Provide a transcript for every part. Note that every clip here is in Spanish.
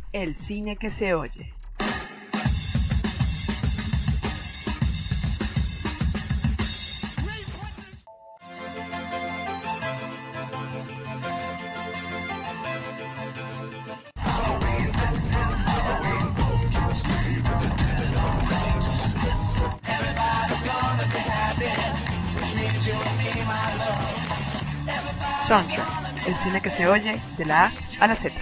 El cine que se oye. Soundtrack, el cine que se oye de la A a la Z.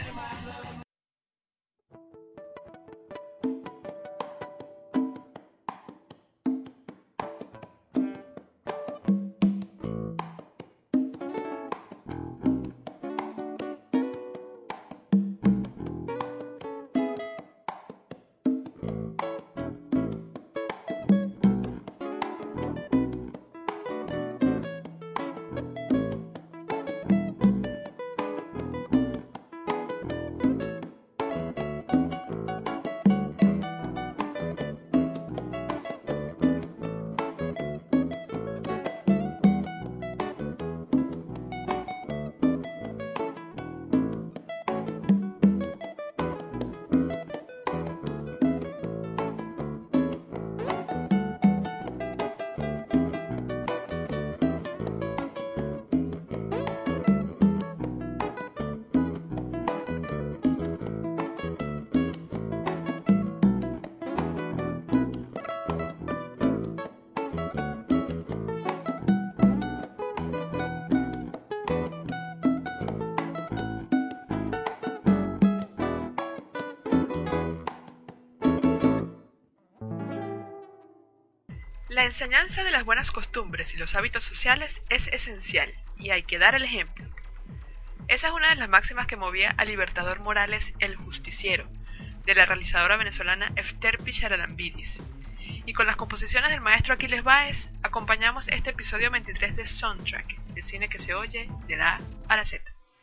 La enseñanza de las buenas costumbres y los hábitos sociales es esencial, y hay que dar el ejemplo. Esa es una de las máximas que movía al libertador Morales, el justiciero, de la realizadora venezolana Efterpi Sharadambidis. Y con las composiciones del maestro Aquiles Báez, acompañamos este episodio 23 de Soundtrack, el cine que se oye de la A a la Z.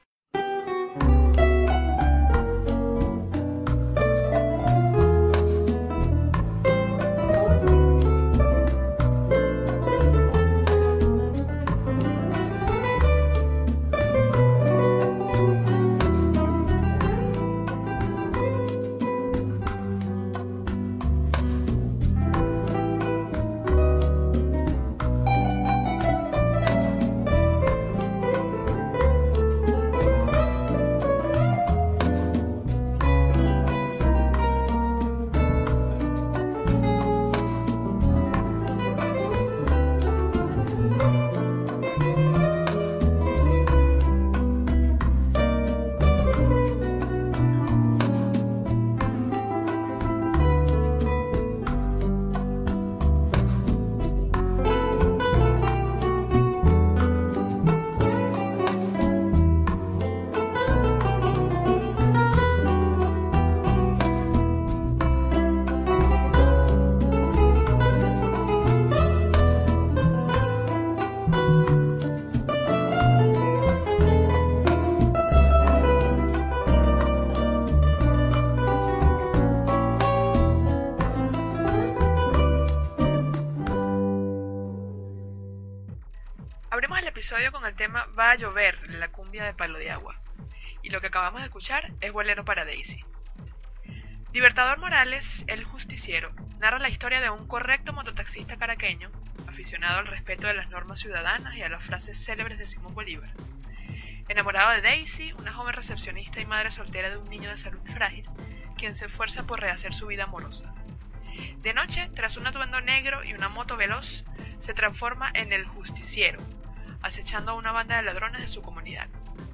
Abrimos el episodio con el tema Va a llover, de la cumbia de Palo de Agua, y lo que acabamos de escuchar es Bolero para Daisy. Libertador Morales, el justiciero, narra la historia de un correcto mototaxista caraqueño, aficionado al respeto de las normas ciudadanas y a las frases célebres de Simón Bolívar. Enamorado de Daisy, una joven recepcionista y madre soltera de un niño de salud frágil, quien se esfuerza por rehacer su vida amorosa. De noche, tras un atuendo negro y una moto veloz, se transforma en el justiciero, acechando a una banda de ladrones de su comunidad.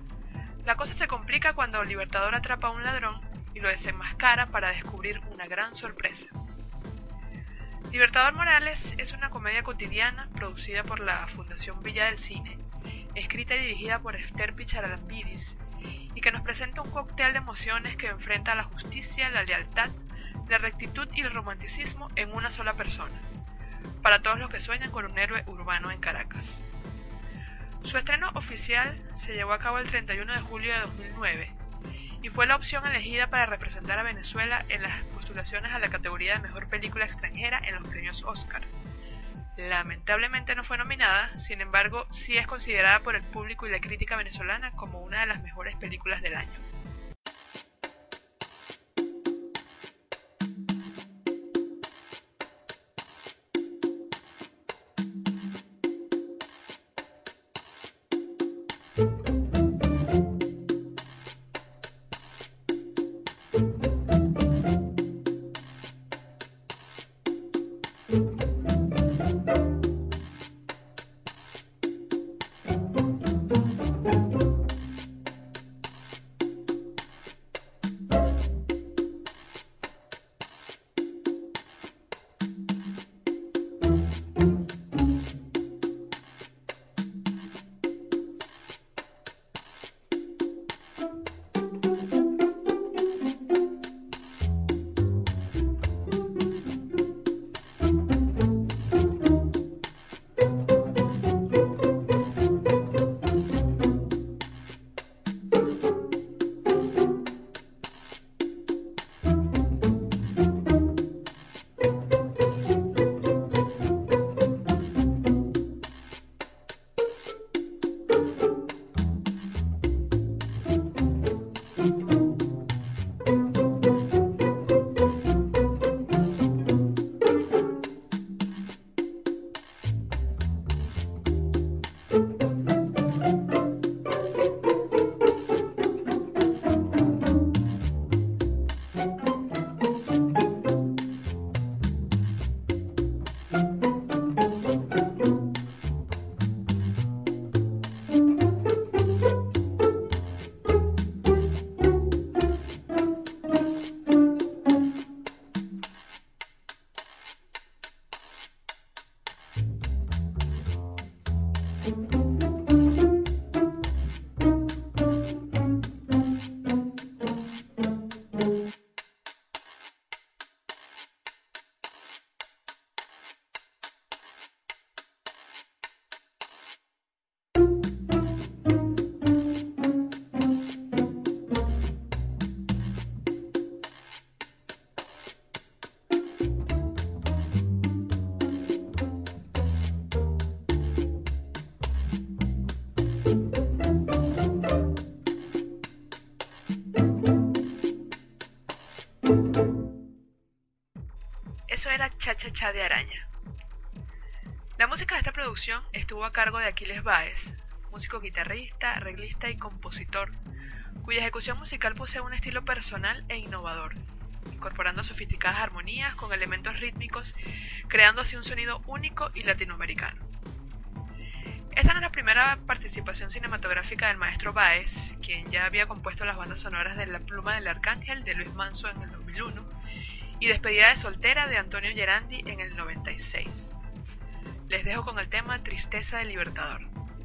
La cosa se complica cuando el Libertador atrapa a un ladrón y lo desenmascara para descubrir una gran sorpresa. Libertador Morales es una comedia cotidiana producida por la Fundación Villa del Cine, escrita y dirigida por Efterpi Sharadambidis, y que nos presenta un cóctel de emociones que enfrenta la justicia, la lealtad, la rectitud y el romanticismo en una sola persona, para todos los que sueñan con un héroe urbano en Caracas. Su estreno oficial se llevó a cabo el 31 de julio de 2009 y fue la opción elegida para representar a Venezuela en las postulaciones a la categoría de Mejor Película Extranjera en los premios Oscar. Lamentablemente no fue nominada, sin embargo sí es considerada por el público y la crítica venezolana como una de las mejores películas del año. Eso era Cha Cha Cha de Araña. La música de esta producción estuvo a cargo de Aquiles Báez, músico guitarrista, arreglista y compositor, cuya ejecución musical posee un estilo personal e innovador, incorporando sofisticadas armonías con elementos rítmicos, creando así un sonido único y latinoamericano. Esta no es la primera participación cinematográfica del maestro Báez, quien ya había compuesto las bandas sonoras de La Pluma del Arcángel de Luis Manso en el 2001 y Despedida de Soltera de Antonio Gerandi en el 96. Les dejo con el tema Tristeza del Libertador.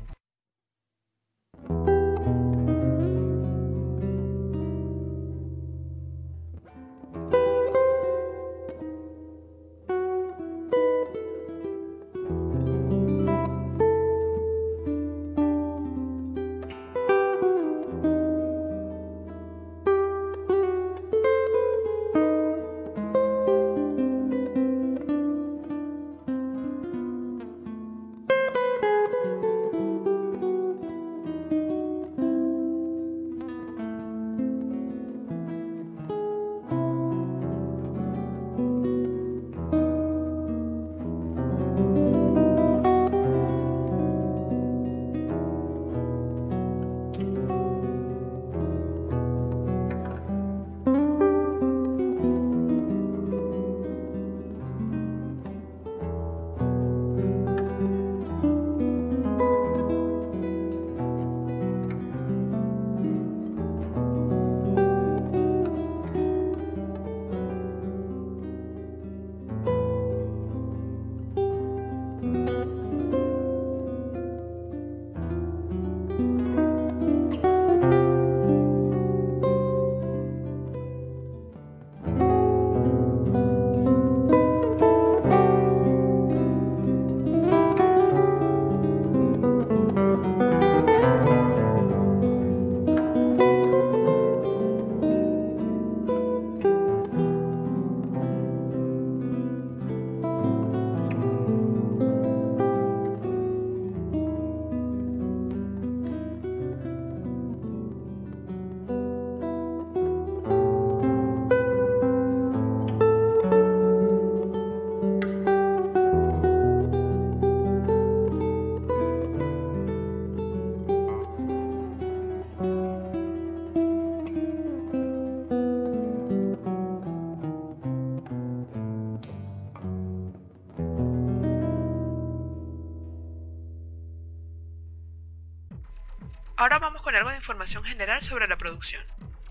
Ahora vamos con algo de información general sobre la producción.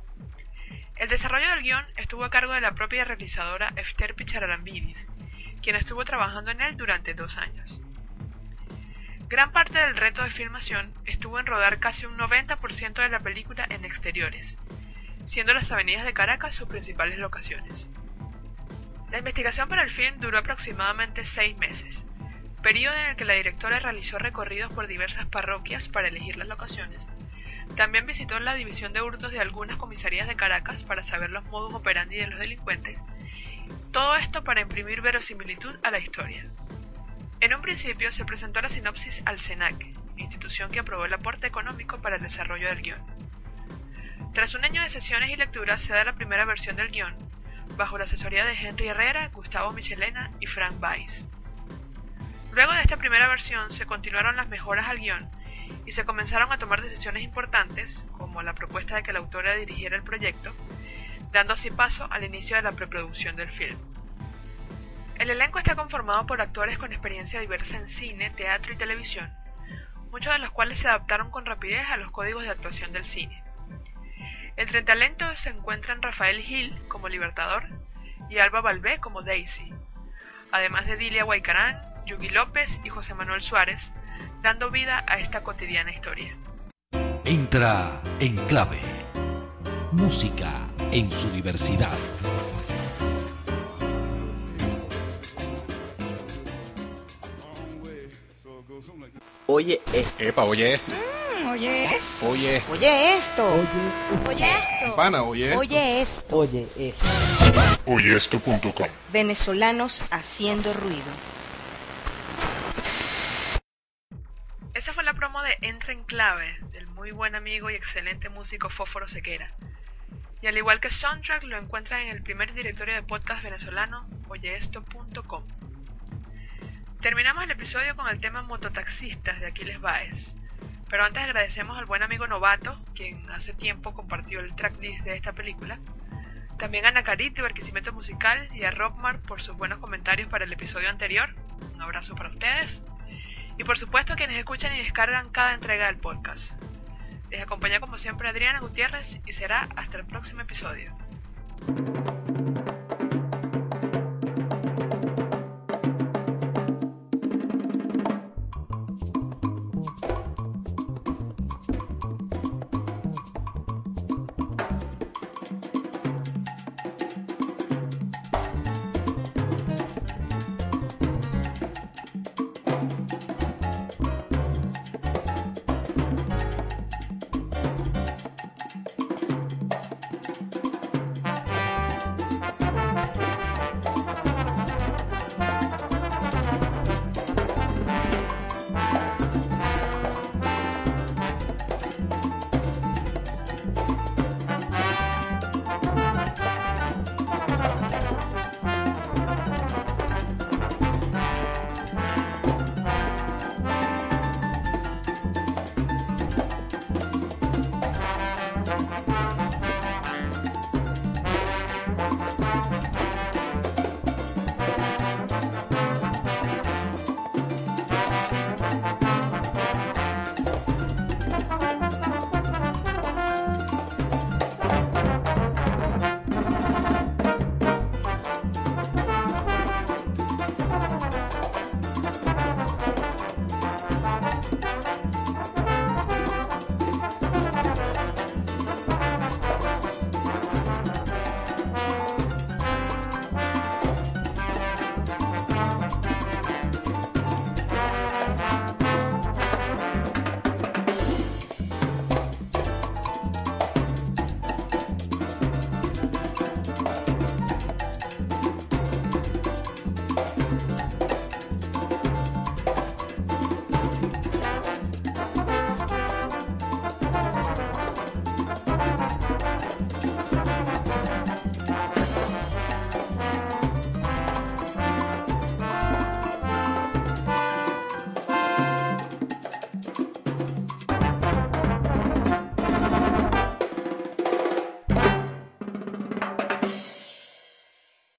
El desarrollo del guión estuvo a cargo de la propia realizadora Ester Picharalambidis, quien estuvo trabajando en él durante 2 años. Gran parte del reto de filmación estuvo en rodar casi un 90% de la película en exteriores, siendo las avenidas de Caracas sus principales locaciones. La investigación para el film duró aproximadamente 6 meses, periodo en el que la directora realizó recorridos por diversas parroquias para elegir las locaciones. También visitó la división de hurtos de algunas comisarías de Caracas para saber los modus operandi de los delincuentes. Todo esto para imprimir verosimilitud a la historia. En un principio se presentó la sinopsis al SENAC, institución que aprobó el aporte económico para el desarrollo del guión. Tras un año de sesiones y lecturas se da la primera versión del guión, bajo la asesoría de Henry Herrera, Gustavo Michelena y Frank Weiss. Luego de esta primera versión se continuaron las mejoras al guión y se comenzaron a tomar decisiones importantes, como la propuesta de que la autora dirigiera el proyecto, dando así paso al inicio de la preproducción del film. El elenco está conformado por actores con experiencia diversa en cine, teatro y televisión, muchos de los cuales se adaptaron con rapidez a los códigos de actuación del cine. Entre el talento se encuentran Rafael Gil como Libertador y Alba Balbé como Daisy, además de Dilia Guaycarán, Yugi López y José Manuel Suárez, dando vida a esta cotidiana historia. Entra en clave. Música en su diversidad. Oye esto. Epa, oye esto. Oye esto. Oye esto. Oye esto. Oye esto. Pana, oye esto. Oye esto. Oye esto. Oyeesto.com. Venezolanos haciendo ruido. Esa fue la promo de Entra en clave, del muy buen amigo y excelente músico Fósforo Sequera. Y al igual que Soundtrack, lo encuentran en el primer directorio de podcast venezolano, oyeesto.com. Terminamos el episodio con el tema Mototaxistas de Aquiles Báez. Pero antes agradecemos al buen amigo Novato, quien hace tiempo compartió el tracklist de esta película. También a Nacarit de Barquisimeto Musical y a Rockmar por sus buenos comentarios para el episodio anterior. Un abrazo para ustedes. Y por supuesto a quienes escuchan y descargan cada entrega del podcast. Les acompaña como siempre Adriana Gutiérrez y será hasta el próximo episodio.